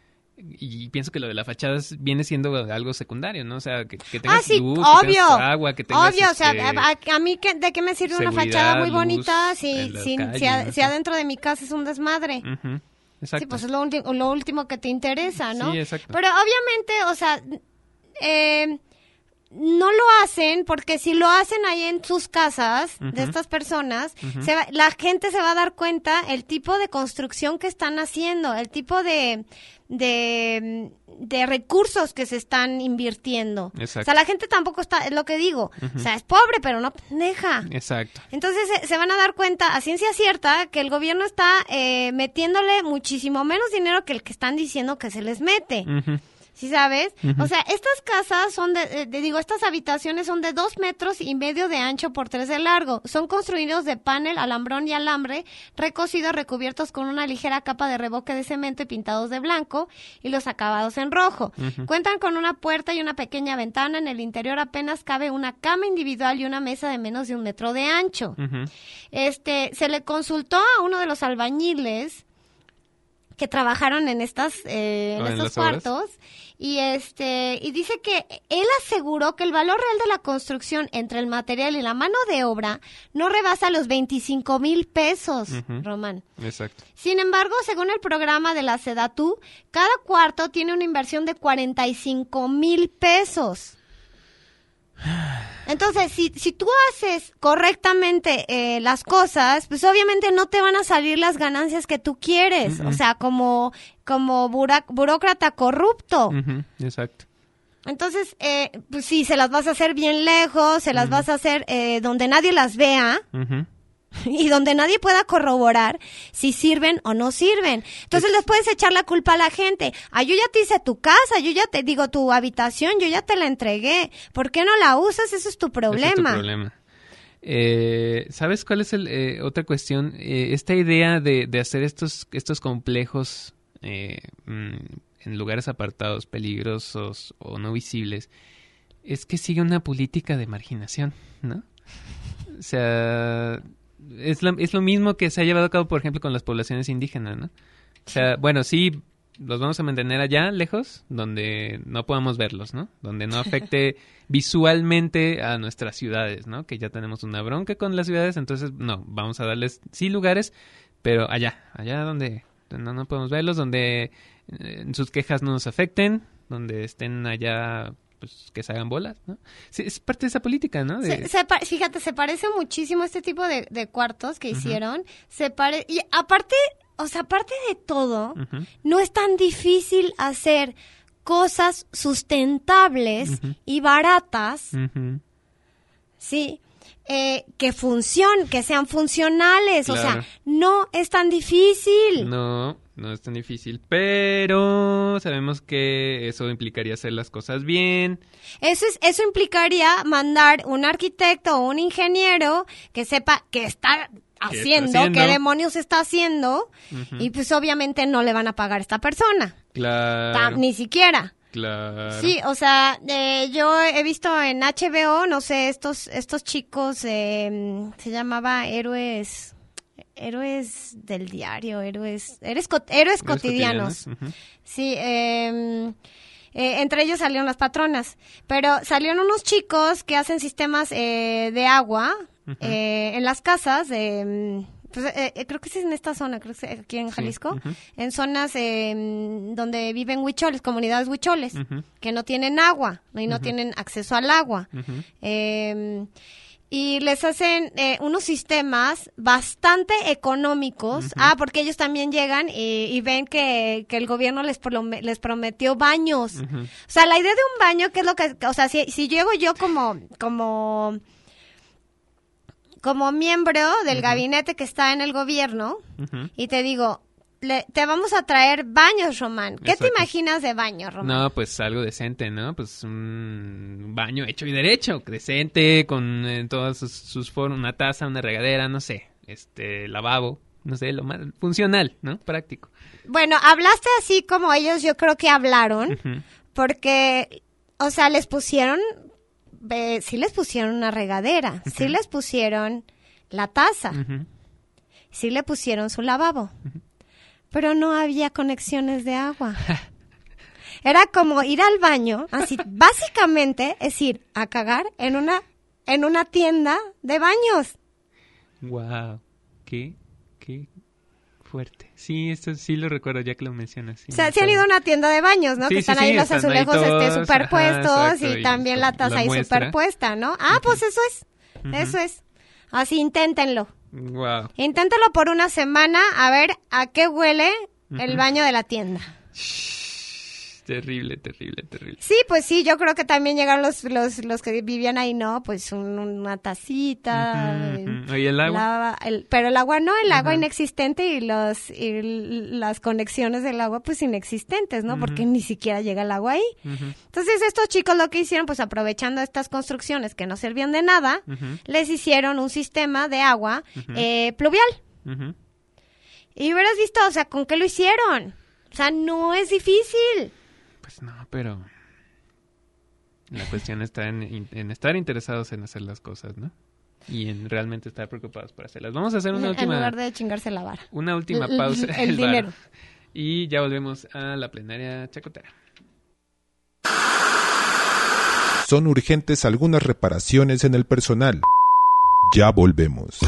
Y pienso que lo de las fachadas viene siendo algo secundario, ¿no? O sea, que, que tengas Ah, sí, luz, que obvio. tengas agua, que tengas... Obvio, o sea, este, a, a mí, que, ¿de qué me sirve una seguridad, fachada muy luz bonita si, en las si, calles, si, a- ¿no? si adentro de mi casa es un desmadre? Ujú, exacto. Sí, pues es lo, ulti- lo último que te interesa, ¿no? Sí, exacto. Pero obviamente, o sea, eh, no lo hacen porque si lo hacen ahí en sus casas de Ujú. estas personas, Ujú. se va- la gente se va a dar cuenta el tipo de construcción que están haciendo, el tipo de, de, de recursos que se están invirtiendo. Exacto. O sea, la gente tampoco está, es lo que digo, Ujú. o sea, es pobre, pero no pendeja. Exacto. Entonces se, se van a dar cuenta a ciencia cierta que el gobierno está eh, metiéndole muchísimo menos dinero que el que están diciendo que se les mete. Ujú. ¿Sí sabes? Ujú. O sea, estas casas son de, eh, de- digo, estas habitaciones son de dos metros y medio de ancho por tres de largo. Son construidos de panel, alambrón y alambre, recocidos, recubiertos con una ligera capa de revoque de cemento y pintados de blanco y los acabados en rojo. Ujú. Cuentan con una puerta y una pequeña ventana. En el interior apenas cabe una cama individual y una mesa de menos de un metro de ancho. Ujú. Este, se le consultó a uno de los albañiles que trabajaron en estas eh, en ¿O en estos las obras? cuartos y este y dice que él aseguró que el valor real de la construcción entre el material y la mano de obra no rebasa los veinticinco mil pesos, Ujú. Román. Exacto. Sin embargo, según el programa de la Sedatu, cada cuarto tiene una inversión de cuarenta y cinco mil pesos. Entonces, si, si tú haces correctamente eh, las cosas, pues obviamente no te van a salir las ganancias que tú quieres. Mm-mm. O sea, como, como bura- burócrata corrupto. Ujú, exacto. Entonces, eh, pues sí, se las vas a hacer bien lejos, se las vas a hacer eh, donde nadie las vea. Ujú. Y donde nadie pueda corroborar si sirven o no sirven. Entonces les puedes echar la culpa a la gente. Ah, yo ya te hice tu casa, yo ya te digo tu habitación, yo ya te la entregué. ¿Por qué no la usas? Eso es tu problema. Ese es tu problema. Eh, ¿Sabes cuál es el, eh, otra cuestión? Eh, esta idea de, de hacer estos, estos complejos eh, mm, en lugares apartados, peligrosos o no visibles, es que sigue una política de marginación, ¿no? O sea, es lo, es lo mismo que se ha llevado a cabo, por ejemplo, con las poblaciones indígenas, ¿no? O sea, bueno, sí, los vamos a mantener allá, lejos, donde no podamos verlos, ¿no? Donde no afecte visualmente a nuestras ciudades, ¿no? Que ya tenemos una bronca con las ciudades, entonces, no, vamos a darles, sí, lugares, pero allá, allá donde no, no podemos verlos, donde eh, sus quejas no nos afecten, donde estén allá, pues, que se hagan bolas, ¿no? Sí, es parte de esa política, ¿no? De- Se- se pa- fíjate, se parece muchísimo a este tipo de, de cuartos que Ujú. hicieron. Se pare y aparte, o sea, aparte de todo, Ujú. no es tan difícil hacer cosas sustentables Ujú. y baratas, Ujú. sí, eh, que funcionen, que sean funcionales. O Claro. sea, no es tan difícil. No, no es tan difícil, pero sabemos que eso implicaría hacer las cosas bien. Eso es, eso implicaría mandar un arquitecto o un ingeniero que sepa qué está haciendo, haciendo? qué demonios está haciendo, Ujú. y pues obviamente no le van a pagar a esta persona, Claro. Tam- ni siquiera. Claro. Sí, o sea, eh, yo he visto en H B O, no sé, estos estos chicos, eh, se llamaba Héroes, Héroes del Diario, Héroes, Héroes, co- Héroes Héroes cotidianos. cotidianos, ujú. Sí, eh, eh, entre ellos salieron las patronas, pero salieron unos chicos que hacen sistemas eh, de agua Ujú. eh, en las casas, de, mm, pues, eh, eh, creo que es en esta zona, creo que es aquí en Sí, Jalisco, ujú. en zonas eh, mm, donde viven huicholes, comunidades huicholes, Ujú. que no tienen agua y no Ujú. tienen acceso al agua. Ujú. Eh, y les hacen eh, unos sistemas bastante económicos. Uh-huh. Ah, porque ellos también llegan y, y ven que, que el gobierno les, prome- les prometió baños. Uh-huh. O sea, la idea de un baño, ¿qué es lo que...? O sea, si, si llego yo como... como como miembro del uh-huh. gabinete que está en el gobierno uh-huh. y te digo... Le, te vamos a traer baños, Román. ¿Qué Exacto. te imaginas de baño, Román? No, pues algo decente, ¿no? Pues un baño hecho y derecho, decente, con eh, todas sus, sus formas, una taza, una regadera, no sé, este, lavabo, no sé, lo más funcional, ¿no? Práctico. Bueno, hablaste así como ellos, yo creo que hablaron, uh-huh. porque, o sea, les pusieron, eh, sí les pusieron una regadera, uh-huh. sí les pusieron la taza, uh-huh. sí le pusieron su lavabo. Uh-huh. Pero no había conexiones de agua. Era como ir al baño, así, básicamente es ir a cagar en una en una tienda de baños. Wow, qué qué fuerte. Sí, esto sí lo recuerdo ya que lo mencionas. Sí, o sea, sí han ido a una tienda de baños, ¿no? Sí, que están sí, ahí sí, los están azulejos ahí todos, este, superpuestos ajá, exacto, y, y también la taza la ahí muestra. superpuesta, ¿no? Ah, uh-huh. pues eso es, uh-huh. eso es. Así, inténtenlo. Wow. Inténtalo por una semana a ver a qué huele uh-huh. el baño de la tienda. Terrible, terrible, terrible. Sí, pues sí, yo creo que también llegaron los los, los que vivían ahí, ¿no? Pues un, una tacita. Uh-huh, uh-huh. ¿Y el agua? La, el, pero el agua no, el agua uh-huh. inexistente y los y las conexiones del agua pues inexistentes, ¿no? Uh-huh. Porque ni siquiera llega el agua ahí. Uh-huh. Entonces estos chicos lo que hicieron, pues aprovechando estas construcciones que no servían de nada, uh-huh. les hicieron un sistema de agua uh-huh. eh, pluvial. Uh-huh. Y hubieras visto, o sea, ¿con qué lo hicieron? O sea, no es difícil. Pues no, pero la cuestión está en, en estar interesados en hacer las cosas, ¿no? Y en realmente estar preocupados por hacerlas. Vamos a hacer una en última... En lugar de chingarse la vara. Una última pausa. El, el, el dinero. Y ya volvemos a la plenaria chacotera. Son urgentes algunas reparaciones en el personal. Ya volvemos.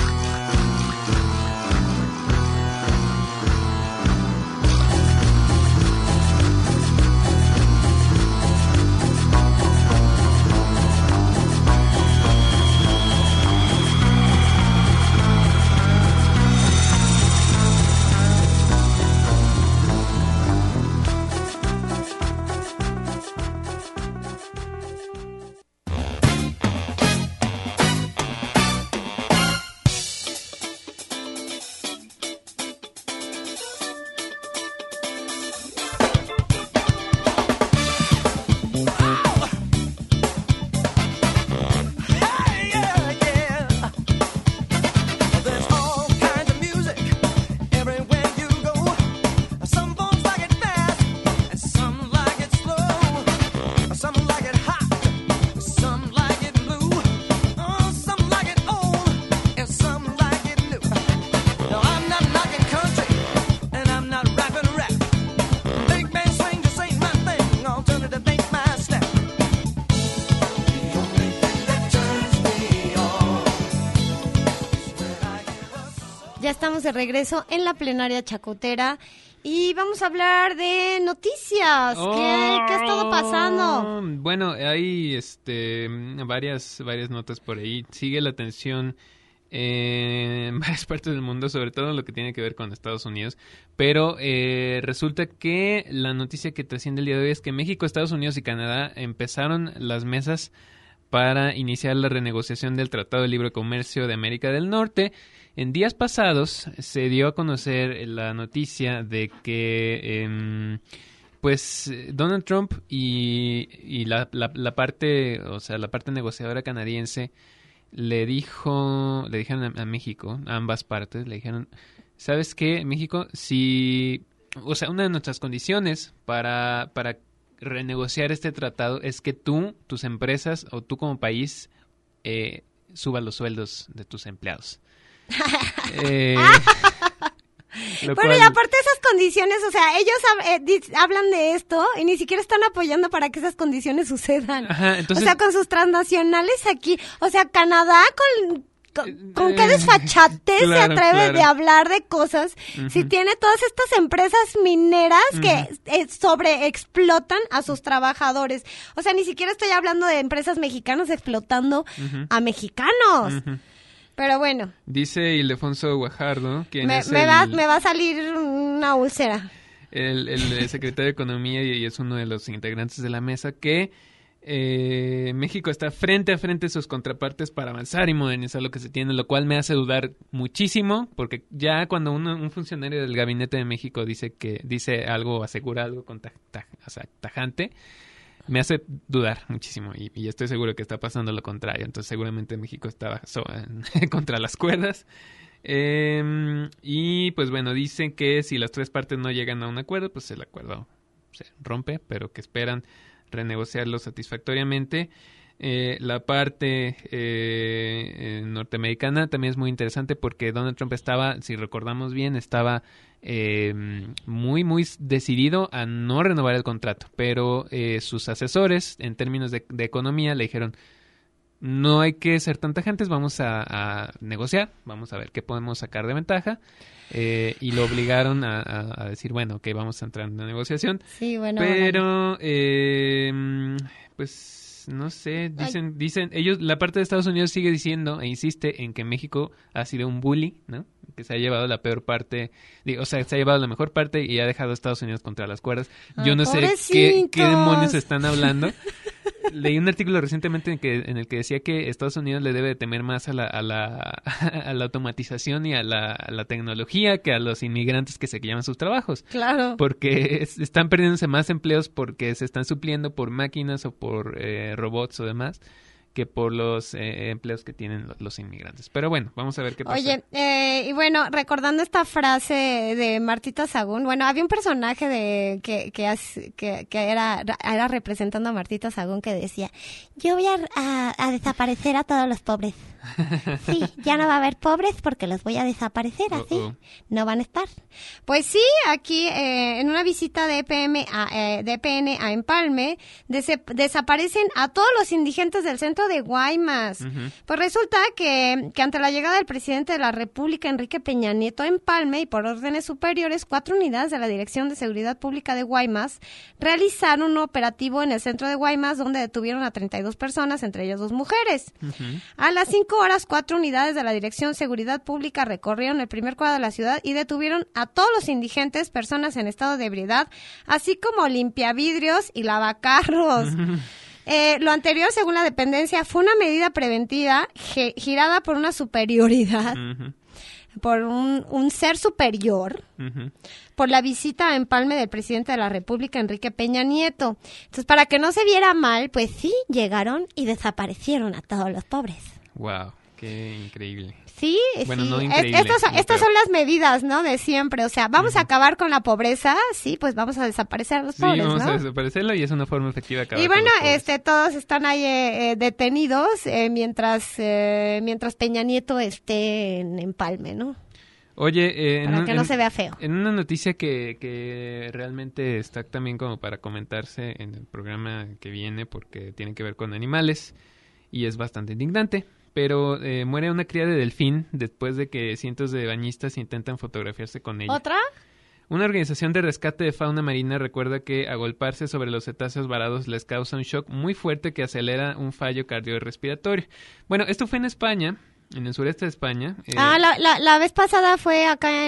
Estamos de regreso en la plenaria chacotera y vamos a hablar de noticias. Oh, ¿Qué, ¿Qué ha estado pasando? Bueno, hay este, varias, varias notas por ahí. Sigue la tensión en varias partes del mundo, sobre todo en lo que tiene que ver con Estados Unidos. Pero eh, resulta que la noticia que trasciende el día de hoy es que México, Estados Unidos y Canadá empezaron las mesas para iniciar la renegociación del Tratado de Libre Comercio de América del Norte. En días pasados se dio a conocer la noticia de que eh, pues Donald Trump y, y la, la, la parte, o sea, la parte negociadora canadiense le dijo, le dijeron a, a México, a ambas partes, le dijeron, ¿sabes qué, México? Si, o sea, una de nuestras condiciones para, para renegociar este tratado es que tú, tus empresas o tú como país eh, subas los sueldos de tus empleados. eh, bueno, cual... y aparte esas condiciones, o sea, ellos eh, di- hablan de esto y ni siquiera están apoyando para que esas condiciones sucedan. Ajá, entonces... O sea, con sus transnacionales aquí, o sea, Canadá con ¿Con, con qué desfachatez Claro, se atreve claro. de hablar de cosas Ujú. si tiene todas estas empresas mineras que Ujú. eh, sobreexplotan a sus trabajadores? O sea, ni siquiera estoy hablando de empresas mexicanas explotando Ujú. a mexicanos. Ujú. Pero bueno, Dice Ildefonso Guajardo, quien me, es me el, va, me va a salir una úlcera. el, el secretario de Economía y, y es uno de los integrantes de la mesa, que eh, México está frente a frente a sus contrapartes para avanzar y modernizar lo que se tiene, lo cual me hace dudar muchísimo, porque ya cuando uno, un funcionario del gabinete de México dice que dice algo, asegura algo con ta- ta- o sea, tajante, me hace dudar muchísimo y, y estoy seguro que está pasando lo contrario. Entonces seguramente México está so- contra las cuerdas. Eh, y pues bueno, dicen que si las tres partes no llegan a un acuerdo, pues el acuerdo se rompe, pero que esperan renegociarlo satisfactoriamente. Eh, la parte eh, eh, norteamericana también es muy interesante porque Donald Trump estaba, si recordamos bien, estaba eh, muy, muy decidido a no renovar el contrato, pero eh, sus asesores en términos de, de economía le dijeron: no hay que ser tan tajantes, vamos a, a negociar, vamos a ver qué podemos sacar de ventaja. Eh, y lo obligaron a, a, a decir, bueno, que vamos a entrar en una negociación. Sí, bueno. Pero, eh, pues, no sé, dicen, dicen, ellos, la parte de Estados Unidos sigue diciendo e insiste en que México ha sido un bully, ¿no? Que se ha llevado la peor parte, digo, o sea, se ha llevado la mejor parte y ha dejado a Estados Unidos contra las cuerdas. Yo Ah, no sé qué, pobrecitos. qué demonios están hablando. Leí un artículo recientemente en, que, en el que decía que Estados Unidos le debe de temer más a la, a la, a la automatización y a la, a la tecnología que a los inmigrantes que se llaman sus trabajos. Claro. Porque es- están perdiéndose más empleos porque se están supliendo por máquinas o por eh, robots o demás que por los eh, empleos que tienen lo- los inmigrantes. Pero bueno, vamos a ver qué pasa. Oye, eh, y bueno, recordando esta frase de Martita Sagún, bueno, había un personaje de que que, as- que, que era, era representando a Martita Sagún que decía: yo voy a, a- a desaparecer a todos los pobres. Sí, ya no va a haber pobres porque los voy a desaparecer, así Uh-oh. no van a estar. Pues sí, aquí eh, en una visita de E P M a, eh, de E P N a Empalme, dese- desaparecen a todos los indigentes del centro de Guaymas. Ujú. Pues resulta que, que ante la llegada del presidente de la República, Enrique Peña Nieto, a Empalme, y por órdenes superiores, cuatro unidades de la Dirección de Seguridad Pública de Guaymas realizaron un operativo en el centro de Guaymas donde detuvieron a treinta y dos personas, entre ellas dos mujeres. Ujú. A las cinco horas, cuatro unidades de la Dirección de Seguridad Pública recorrieron el primer cuadro de la ciudad y detuvieron a todos los indigentes, personas en estado de ebriedad, así como limpiavidrios y lavacarros. Eh, lo anterior, según la dependencia, fue una medida preventiva ge- girada por una superioridad, Ujú. por un, un ser superior, Ujú. por la visita a Empalme del presidente de la República, Enrique Peña Nieto. Entonces, para que no se viera mal, pues sí, llegaron y desaparecieron a todos los pobres. Wow, qué increíble. Sí, Bueno, sí. no Es- increíble, estas, no, estas pero- son las medidas, ¿no? De siempre. O sea, vamos a acabar con la pobreza, sí, pues vamos a desaparecer a los Sí, pobres, vamos ¿no? a desaparecerlo y es una forma efectiva de acabar Y con bueno, los pobres. este, todos están ahí eh, eh, detenidos eh, mientras eh, mientras Peña Nieto esté en Empalme, ¿no? Oye, eh, en Para un- que no en- se vea feo. En una noticia que, que realmente está también como para comentarse en el programa que viene porque tiene que ver con animales y es bastante indignante, pero eh, muere una cría de delfín después de que cientos de bañistas intentan fotografiarse con ella. ¿Otra? Una organización de rescate de fauna marina recuerda que agolparse sobre los cetáceos varados les causa un shock muy fuerte que acelera un fallo cardiorrespiratorio. Bueno, esto fue en España, en el sureste de España. eh, Ah, la, la, la vez pasada fue acá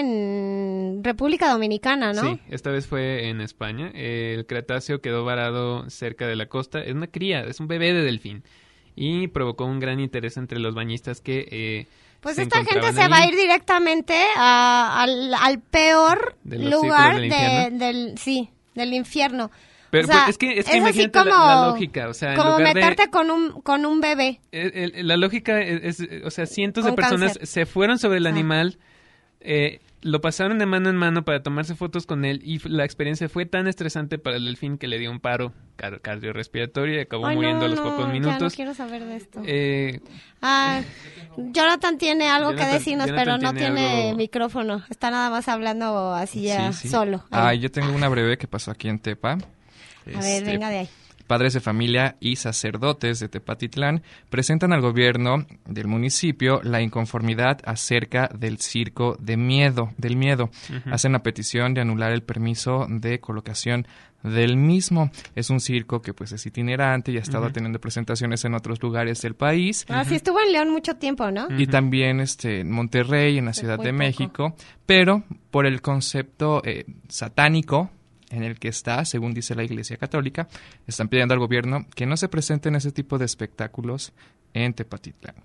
en República Dominicana, ¿no? Sí, esta vez fue en España. Eh, el Cretáceo quedó varado cerca de la costa. Es una cría, es un bebé de delfín. Y provocó un gran interés entre los bañistas que eh, Pues se esta gente encontraban se va a ahí. ir directamente a- al, al peor ¿De los lugar círculos del de- infierno? del, sí, del infierno. Pero O sea, pues, es que, es que es así imagínate la- como- la, lógica. O sea, en Como lugar de- meterte con un con un bebé. el- el- la lógica es, es- o sea, cientos Con de personas cáncer. se fueron sobre el Ah. animal, eh, lo pasaron de mano en mano para tomarse fotos con él y f- la experiencia fue tan estresante para el delfín que le dio un paro car- cardiorrespiratorio y acabó Ay, muriendo no, a los no, pocos ya minutos. no quiero saber de esto. Eh, Ah, Jonathan tiene algo Jonathan- que decirnos, Jonathan pero no tiene tiene algo- micrófono. Está nada más hablando así ya Sí, sí. solo. Ah, Ahí. yo tengo una breve que pasó aquí en Tepa. A ver, Este, venga de ahí. padres de familia y sacerdotes de Tepatitlán presentan al gobierno del municipio la inconformidad acerca del circo de miedo, del miedo. Uh-huh. Hacen la petición de anular el permiso de colocación del mismo. Es un circo que pues es itinerante y ha estado uh-huh. teniendo presentaciones en otros lugares del país. Ah, uh-huh. sí, estuvo en León mucho tiempo, ¿no? Y uh-huh. también este, en Monterrey, en la Ciudad de México, poco. Pero por el concepto eh, satánico en el que está, según dice la Iglesia Católica, están pidiendo al gobierno que no se presenten ese tipo de espectáculos en Tepatitlán.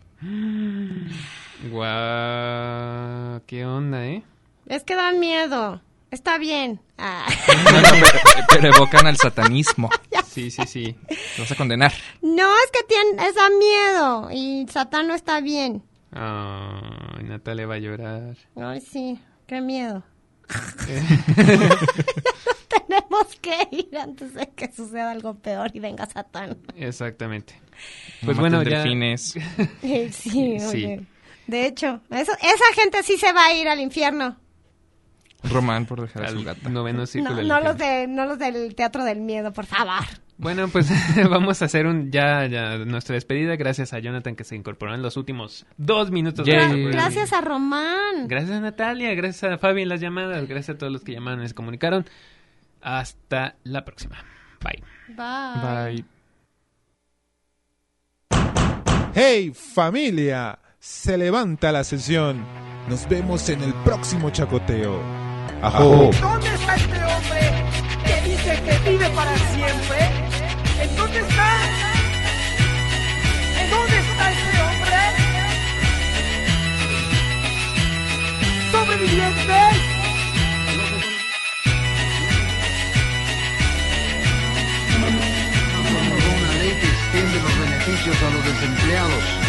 Guau, qué onda, ¿eh? Es que dan miedo. Está bien. Ah. No, no, pero, pero evocan al satanismo. Sí, sí, sí. Te vas a condenar. No, es que tiene, es da miedo y Satán no está bien. Ay, Natalia va a llorar. Ay, sí, qué miedo. Tenemos que ir antes de que suceda algo peor y venga Satán. Exactamente. Pues no bueno, ya... delfines. Sí, sí, sí. De hecho, eso, esa gente sí se va a ir al infierno. Román por dejar a su gata. Noveno círculo no, del no los de, no los del Teatro del Miedo, por favor. Bueno, pues vamos a hacer un ya, ya nuestra despedida. Gracias a Jonathan que se incorporó en los últimos dos minutos. Gra- gracias a Román. Gracias a Natalia, gracias a Fabi en las llamadas, gracias a todos los que llamaron y se comunicaron. Hasta la próxima. Bye. Bye. Bye. ¡Hey, familia! Se levanta la sesión. Nos vemos en el próximo chacoteo. ¡Ajo! ¿Dónde está este hombre que dice que vive para siempre? ¿En dónde está? ¿En dónde está este hombre? ¡Sobrevivientes! Una ley que extiende los beneficios a los desempleados.